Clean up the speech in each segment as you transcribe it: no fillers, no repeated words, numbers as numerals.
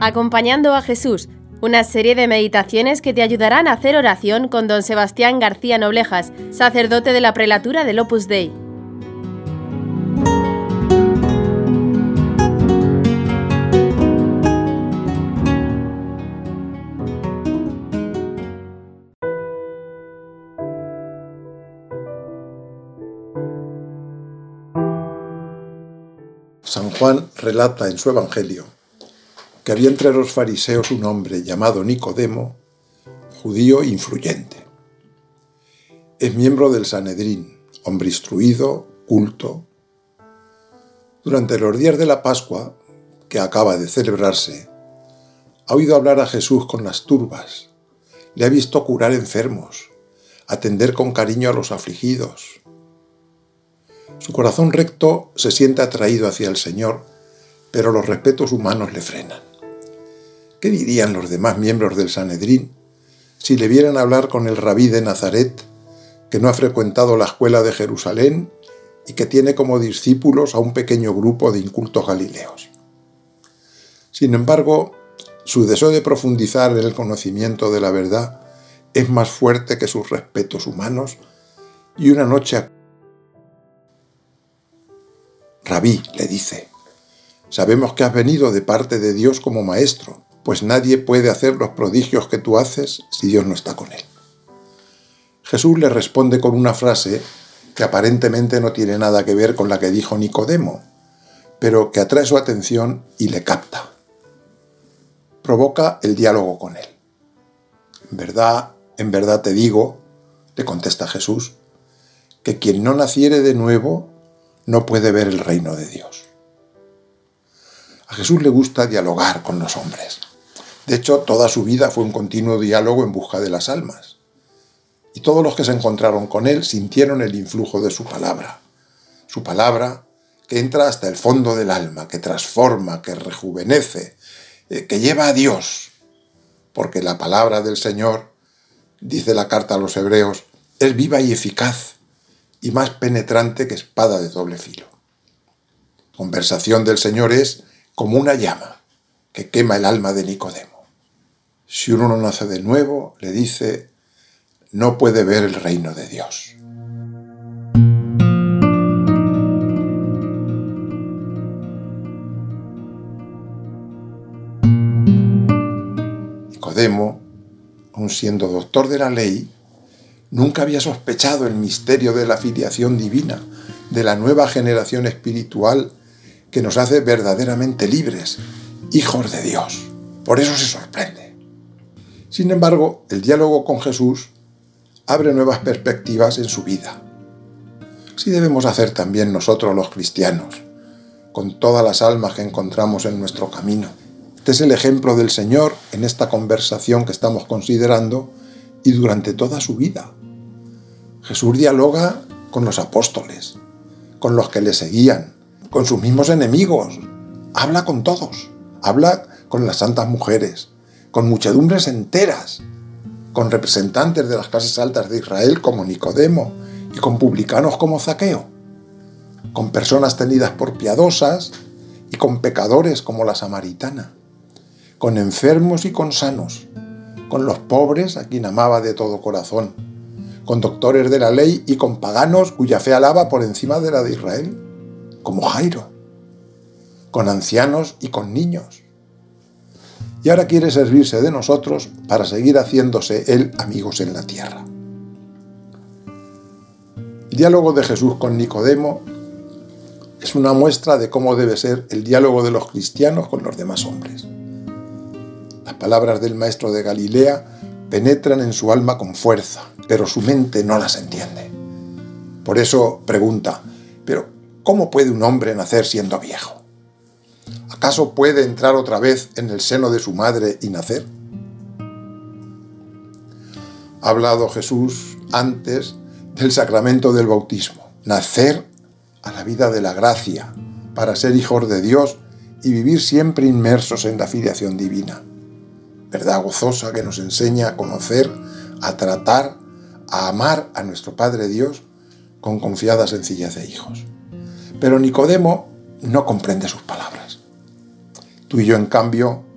Acompañando a Jesús, una serie de meditaciones que te ayudarán a hacer oración con don Sebastián García Noblejas, sacerdote de la prelatura del Opus Dei. San Juan relata en su Evangelio que había entre los fariseos un hombre llamado Nicodemo, judío influyente. Es miembro del Sanedrín, hombre instruido, culto. Durante los días de la Pascua, que acaba de celebrarse, ha oído hablar a Jesús con las turbas, le ha visto curar enfermos, atender con cariño a los afligidos. Su corazón recto se siente atraído hacia el Señor, pero los respetos humanos le frenan. ¿Qué dirían los demás miembros del Sanedrín si le vieran hablar con el rabí de Nazaret, que no ha frecuentado la escuela de Jerusalén y que tiene como discípulos a un pequeño grupo de incultos galileos? Sin embargo, su deseo de profundizar en el conocimiento de la verdad es más fuerte que sus respetos humanos, y una noche «Rabí», le dice, «sabemos que has venido de parte de Dios como maestro, pues nadie puede hacer los prodigios que tú haces si Dios no está con él». Jesús le responde con una frase que aparentemente no tiene nada que ver con la que dijo Nicodemo, pero que atrae su atención y le capta. Provoca el diálogo con él. En verdad te digo», le contesta Jesús, «que quien no naciere de nuevo no puede ver el reino de Dios». A Jesús le gusta dialogar con los hombres. De hecho, toda su vida fue un continuo diálogo en busca de las almas. Y todos los que se encontraron con él sintieron el influjo de su palabra. Su palabra que entra hasta el fondo del alma, que transforma, que rejuvenece, que lleva a Dios. Porque la palabra del Señor, dice la carta a los Hebreos, es viva y eficaz, y más penetrante que espada de doble filo. Conversación del Señor es como una llama que quema el alma de Nicodemo. Si uno no nace de nuevo, le dice, no puede ver el reino de Dios. Nicodemo, aun siendo doctor de la ley, nunca había sospechado el misterio de la filiación divina, de la nueva generación espiritual que nos hace verdaderamente libres, hijos de Dios. Por eso se sorprende. Sin embargo, el diálogo con Jesús abre nuevas perspectivas en su vida. Así debemos hacer también nosotros los cristianos, con todas las almas que encontramos en nuestro camino. Este es el ejemplo del Señor en esta conversación que estamos considerando y durante toda su vida. Jesús dialoga con los apóstoles, con los que le seguían, con sus mismos enemigos. Habla con todos. Habla con las santas mujeres, con muchedumbres enteras, con representantes de las clases altas de Israel como Nicodemo y con publicanos como Zaqueo, con personas tenidas por piadosas y con pecadores como la samaritana, con enfermos y con sanos, con los pobres a quien amaba de todo corazón, con doctores de la ley y con paganos cuya fe alaba por encima de la de Israel, como Jairo, con ancianos y con niños. Y ahora quiere servirse de nosotros para seguir haciéndose él amigos en la tierra. El diálogo de Jesús con Nicodemo es una muestra de cómo debe ser el diálogo de los cristianos con los demás hombres. Las palabras del maestro de Galilea penetran en su alma con fuerza, pero su mente no las entiende. Por eso pregunta, ¿pero cómo puede un hombre nacer siendo viejo? ¿Acaso puede entrar otra vez en el seno de su madre y nacer? Ha hablado Jesús antes del sacramento del bautismo, nacer a la vida de la gracia, para ser hijos de Dios y vivir siempre inmersos en la filiación divina. Verdad gozosa que nos enseña a conocer, a tratar, a amar a nuestro Padre Dios con confiada sencillez de hijos. Pero Nicodemo no comprende sus palabras. Tú y yo, en cambio,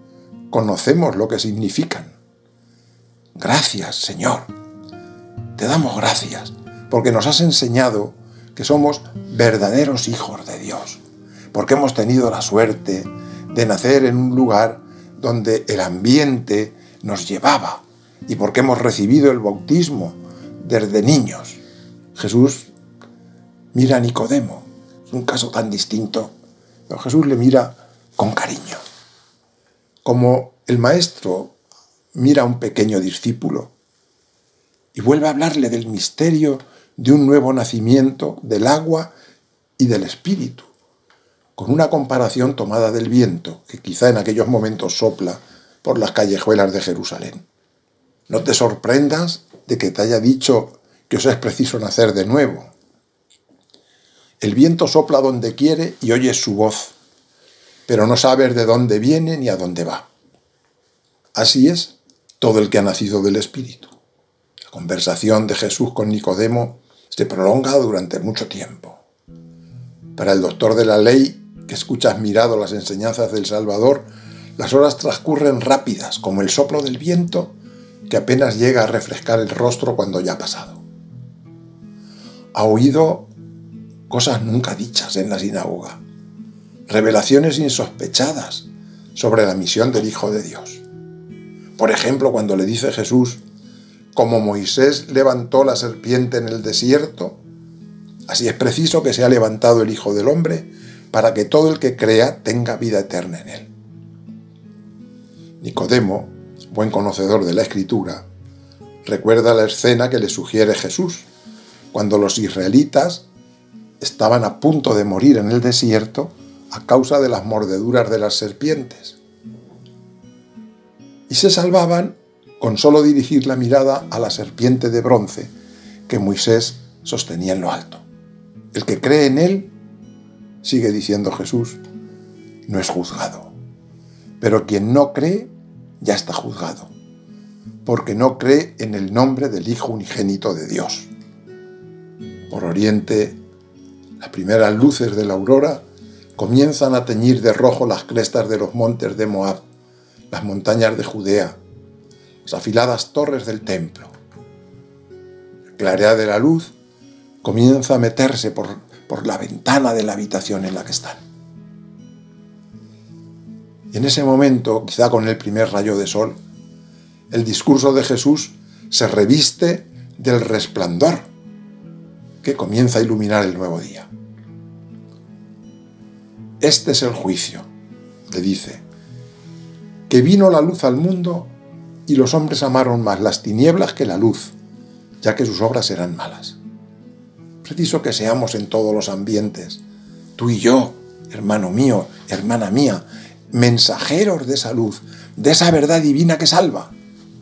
conocemos lo que significan. Gracias, Señor. Te damos gracias porque nos has enseñado que somos verdaderos hijos de Dios, porque hemos tenido la suerte de nacer en un lugar donde el ambiente nos llevaba y porque hemos recibido el bautismo desde niños. Jesús mira a Nicodemo, es un caso tan distinto, pero Jesús le mira con cariño. Como el maestro mira a un pequeño discípulo y vuelve a hablarle del misterio de un nuevo nacimiento del agua y del espíritu, con una comparación tomada del viento que quizá en aquellos momentos sopla por las callejuelas de Jerusalén. No te sorprendas de que te haya dicho que os es preciso nacer de nuevo. El viento sopla donde quiere y oyes su voz, pero no sabes de dónde viene ni a dónde va. Así es todo el que ha nacido del Espíritu. La conversación de Jesús con Nicodemo se prolonga durante mucho tiempo. Para el doctor de la ley, que escucha admirado las enseñanzas del Salvador, las horas transcurren rápidas, como el soplo del viento que apenas llega a refrescar el rostro cuando ya ha pasado. Ha oído cosas nunca dichas en la sinagoga, revelaciones insospechadas sobre la misión del Hijo de Dios. Por ejemplo, cuando le dice Jesús, como Moisés levantó la serpiente en el desierto, así es preciso que sea levantado el Hijo del Hombre para que todo el que crea tenga vida eterna en él. Nicodemo, buen conocedor de la Escritura, recuerda la escena que le sugiere Jesús, cuando los israelitas estaban a punto de morir en el desierto a causa de las mordeduras de las serpientes. Y se salvaban con solo dirigir la mirada a la serpiente de bronce que Moisés sostenía en lo alto. El que cree en él, sigue diciendo Jesús, no es juzgado. Pero quien no cree, ya está juzgado, porque no cree en el nombre del Hijo unigénito de Dios. Por oriente, las primeras luces de la aurora comienzan a teñir de rojo las crestas de los montes de Moab, las montañas de Judea, las afiladas torres del templo. La claridad de la luz comienza a meterse por la ventana de la habitación en la que están. Y en ese momento, quizá con el primer rayo de sol, el discurso de Jesús se reviste del resplandor que comienza a iluminar el nuevo día. Este es el juicio, le dice, que vino la luz al mundo y los hombres amaron más las tinieblas que la luz, ya que sus obras eran malas. Preciso que seamos en todos los ambientes, tú y yo, hermano mío, hermana mía, mensajeros de esa luz, de esa verdad divina que salva.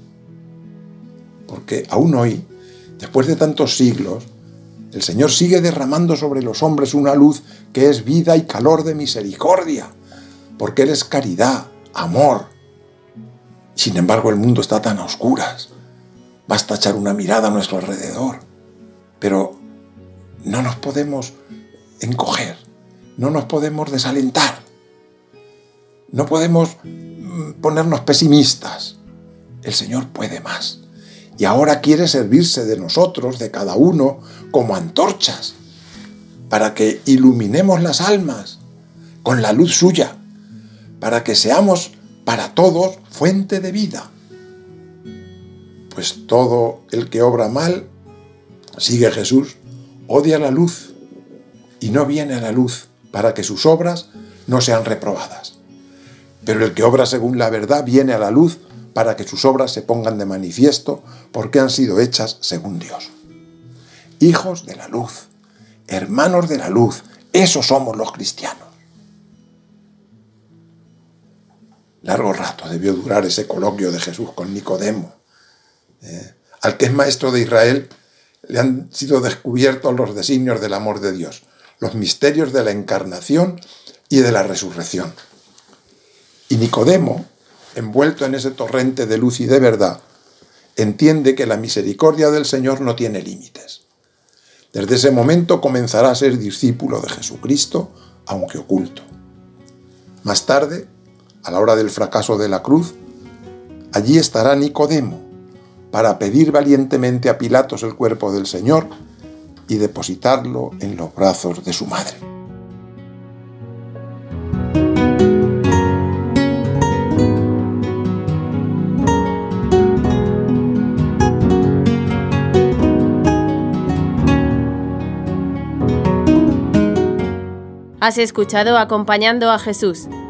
Porque aún hoy, después de tantos siglos, el Señor sigue derramando sobre los hombres una luz que es vida y calor de misericordia, porque Él es caridad, amor. Sin embargo, el mundo está tan a oscuras. Basta echar una mirada a nuestro alrededor. Pero no nos podemos encoger, no nos podemos desalentar, no podemos ponernos pesimistas. El Señor puede más. Y ahora quiere servirse de nosotros, de cada uno, como antorchas, para que iluminemos las almas con la luz suya, para que seamos para todos fuente de vida. Pues todo el que obra mal, sigue Jesús, odia la luz y no viene a la luz para que sus obras no sean reprobadas. Pero el que obra según la verdad viene a la luz para que sus obras se pongan de manifiesto porque han sido hechas según Dios. Hijos de la luz, hermanos de la luz, esos somos los cristianos. Largo rato debió durar ese coloquio de Jesús con Nicodemo. Al que es maestro de Israel le han sido descubiertos los designios del amor de Dios, los misterios de la encarnación y de la resurrección. Y Nicodemo, envuelto en ese torrente de luz y de verdad, entiende que la misericordia del Señor no tiene límites. Desde ese momento comenzará a ser discípulo de Jesucristo, aunque oculto. Más tarde, a la hora del fracaso de la cruz, allí estará Nicodemo para pedir valientemente a Pilatos el cuerpo del Señor y depositarlo en los brazos de su madre. Has escuchado Acompañando a Jesús,